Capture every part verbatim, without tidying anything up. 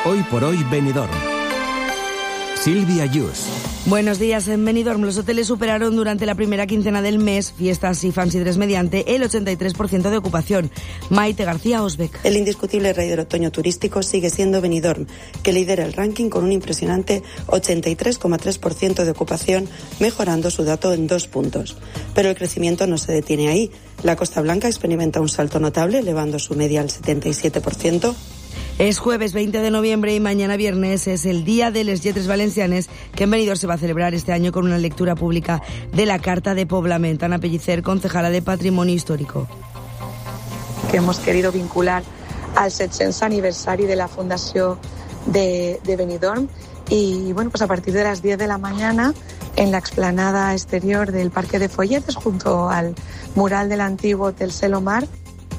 Hoy por hoy Benidorm. Silvia Yus. Buenos días. En Benidorm los hoteles superaron durante la primera quincena del mes, fiestas y fancy dress mediante, el ochenta y tres por ciento de ocupación. Maite García Osbeck. El indiscutible rey del otoño turístico sigue siendo Benidorm, que lidera el ranking con un impresionante ochenta y tres coma tres por ciento de ocupación, mejorando su dato en dos puntos. Pero el crecimiento no se detiene ahí. La Costa Blanca experimenta un salto notable, elevando su media al setenta y siete por ciento. Es jueves veinte de noviembre y mañana viernes es el Día de les Lletres Valencianes, que en Benidorm se va a celebrar este año con una lectura pública de la Carta de Poblament. Ana Pellicer, concejala de Patrimonio Histórico. Que hemos querido vincular al set-cents aniversari de la fundació de, de Benidorm y bueno, pues a partir de las diez de la mañana en la explanada exterior del Parque de Folletes junto al mural del antiguo Hotel Selomar.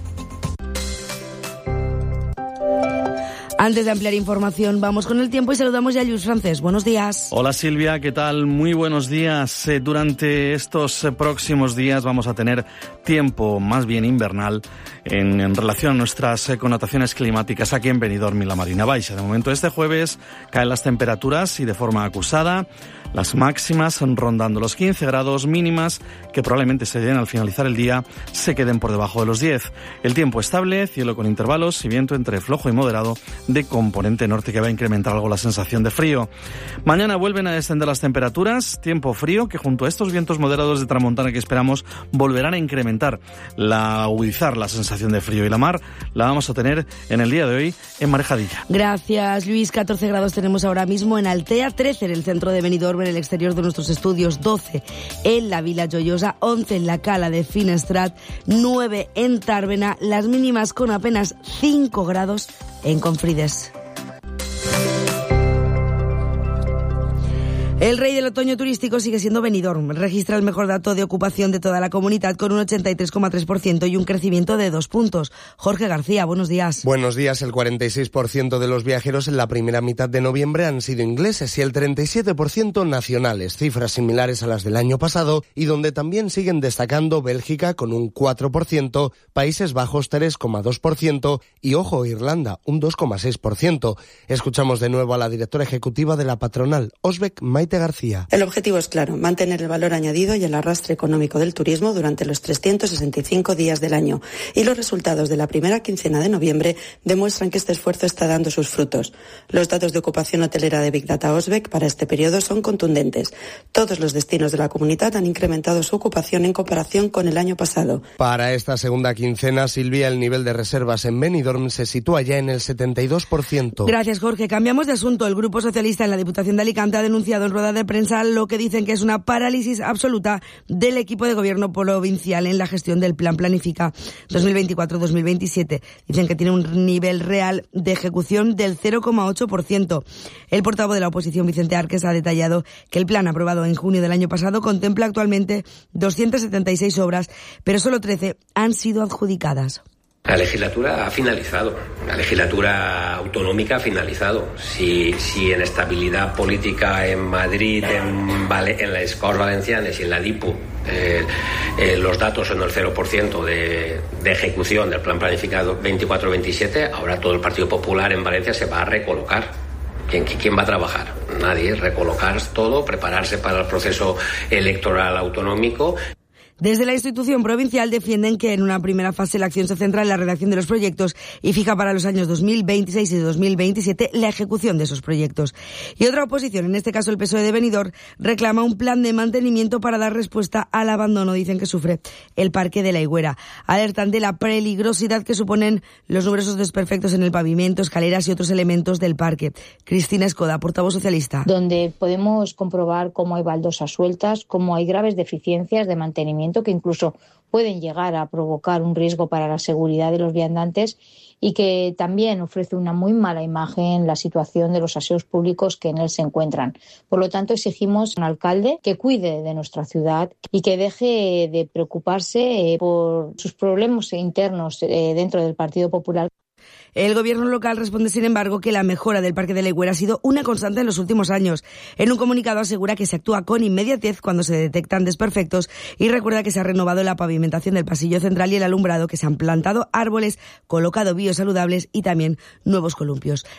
Antes de ampliar información, vamos con el tiempo y saludamos ya a Lluís Francés. Buenos días. Hola Silvia, ¿qué tal? Muy buenos días. Eh, durante estos eh, próximos días vamos a tener tiempo más bien invernal en, en relación a nuestras eh, connotaciones climáticas aquí en Benidorm y la Marina Baixa. De momento este jueves caen las temperaturas y de forma acusada. Las máximas rondando los quince grados, mínimas que probablemente se den al finalizar el día se queden por debajo de los diez. El tiempo estable, cielo con intervalos y viento entre flojo y moderado de componente norte que va a incrementar algo la sensación de frío. Mañana vuelven a descender las temperaturas, tiempo frío que junto a estos vientos moderados de tramontana que esperamos volverán a incrementar, la agudizar la sensación de frío y la mar la vamos a tener en el día de hoy en Marejadilla. Gracias Luis, catorce grados tenemos ahora mismo en Altea, trece en el centro de Benidorm, en el exterior de nuestros estudios, doce en la Vila Joiosa, once en la Cala de Finestrat, nueve en Tàrbena, las mínimas con apenas cinco grados en Confrides. El rey del otoño turístico sigue siendo Benidorm. Registra el mejor dato de ocupación de toda la comunidad con un ochenta y tres coma tres por ciento y un crecimiento de dos puntos. Jorge García, buenos días. Buenos días. El cuarenta y seis por ciento de los viajeros en la primera mitad de noviembre han sido ingleses y el treinta y siete por ciento nacionales, cifras similares a las del año pasado y donde también siguen destacando Bélgica con un cuatro por ciento, Países Bajos tres coma dos por ciento y, ojo, Irlanda un dos coma seis por ciento. Escuchamos de nuevo a la directora ejecutiva de la patronal, Osbeck, Maite García. El objetivo es claro, mantener el valor añadido y el arrastre económico del turismo durante los trescientos sesenta y cinco días del año. Y los resultados de la primera quincena de noviembre demuestran que este esfuerzo está dando sus frutos. Los datos de ocupación hotelera de Big Data Osbeck para este periodo son contundentes. Todos los destinos de la comunidad han incrementado su ocupación en comparación con el año pasado. Para esta segunda quincena, Silvia, el nivel de reservas en Benidorm se sitúa ya en el setenta y dos por ciento. Gracias, Jorge. Cambiamos de asunto. El Grupo Socialista en la Diputación de Alicante ha denunciado en rueda de prensa lo que dicen que es una parálisis absoluta del equipo de gobierno provincial en la gestión del Plan Planifica dos mil veinticuatro dos mil veintisiete. Dicen que tiene un nivel real de ejecución del cero coma ocho por ciento. El portavoz de la oposición, Vicente Arques, ha detallado que el plan aprobado en junio del año pasado contempla actualmente doscientas setenta y seis obras, pero solo trece han sido adjudicadas. La legislatura ha finalizado, la legislatura autonómica ha finalizado. Si, si en estabilidad política en Madrid, en, Vale, en las Corts Valencianes y en la DIPU eh, eh, los datos son el cero por ciento de, de ejecución del plan planificado veinticuatro veintisiete, ahora todo el Partido Popular en Valencia se va a recolocar. ¿Quién, ¿Quién va a trabajar? Nadie. Recolocar todo, prepararse para el proceso electoral autonómico. Desde la institución provincial defienden que en una primera fase la acción se centra en la redacción de los proyectos y fija para los años dos mil veintiséis y dos mil veintisiete la ejecución de esos proyectos. Y otra oposición, en este caso el P S O E de Benidorm, reclama un plan de mantenimiento para dar respuesta al abandono, dicen que sufre el Parque de la Higuera. Alertan de la peligrosidad que suponen los numerosos desperfectos en el pavimento, escaleras y otros elementos del parque. Cristina Escoda, portavoz socialista. Donde podemos comprobar cómo hay baldosas sueltas, cómo hay graves deficiencias de mantenimiento que incluso pueden llegar a provocar un riesgo para la seguridad de los viandantes y que también ofrece una muy mala imagen la situación de los aseos públicos que en él se encuentran. Por lo tanto, exigimos a un alcalde que cuide de nuestra ciudad y que deje de preocuparse por sus problemas internos dentro del Partido Popular. El gobierno local responde, sin embargo, que la mejora del Parque de la Higuera ha sido una constante en los últimos años. En un comunicado asegura que se actúa con inmediatez cuando se detectan desperfectos y recuerda que se ha renovado la pavimentación del pasillo central y el alumbrado, que se han plantado árboles, colocado biosaludables y también nuevos columpios.